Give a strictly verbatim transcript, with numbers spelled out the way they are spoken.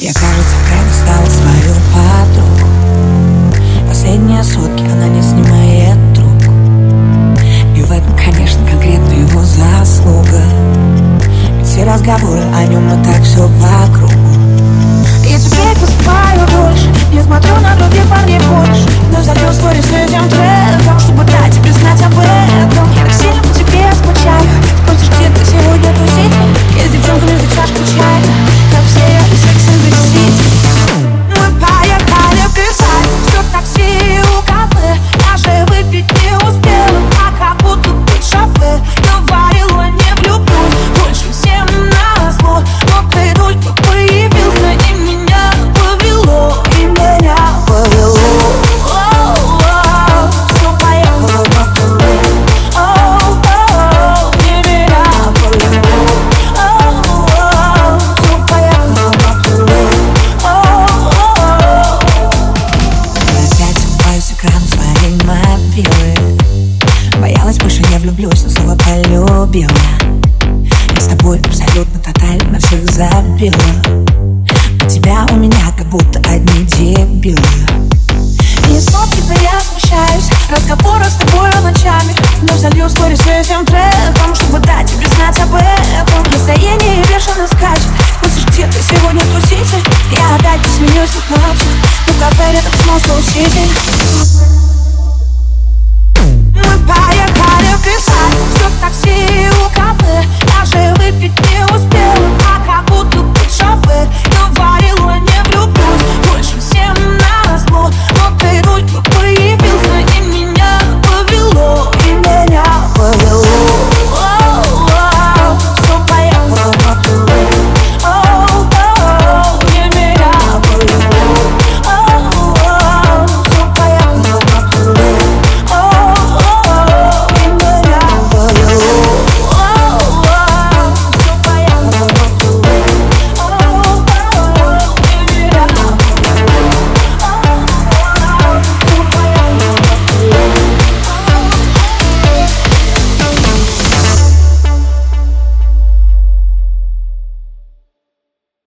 Я, кажется, предоставил свою подругу. Последние сутки она не снимает трубку. И в этом, конечно, конкретно его заслуга. Ведь все разговоры о нем, и так все по кругу. Я теперь поступаю дольше, не смотрю на других парней больше, но залью сторис с этим треком, чтобы дать тебе знать об этом. Я так сильно по тебе скучаю. Спросишь, где ты сегодня тусить? Я с девчонками за чашкой чая, как все эти секс-ин-ди-сити. Мы поехали писать, все в такси у кафе. Даже выпить не успела, а как будто быть шофе. Говорила, не влюблюсь, больше всем назло, но ты только появился и меня повело, и меня повело. Оу-оу, все поехало по кругу. Оу-оу, и меня повело. Оу-оу, все поехало по кругу. Оу-оу. Опять улыбаюсь экрану своей мобилы. Боялась, больше не влюблюсь, но снова полюбила. Я с тобой абсолютно тотально всех забила. У тебя, у меня как будто одни дебилы. И снова теперь я смущаюсь разговора с тобой ночами, но залью сторис с этим треком, чтобы дать тебе знать об этом. Настроение бешено скачет. Спросишь, где ты сегодня тусите? Я опять посмеюсь и плачу. В кафе рядом с Москва-Сити.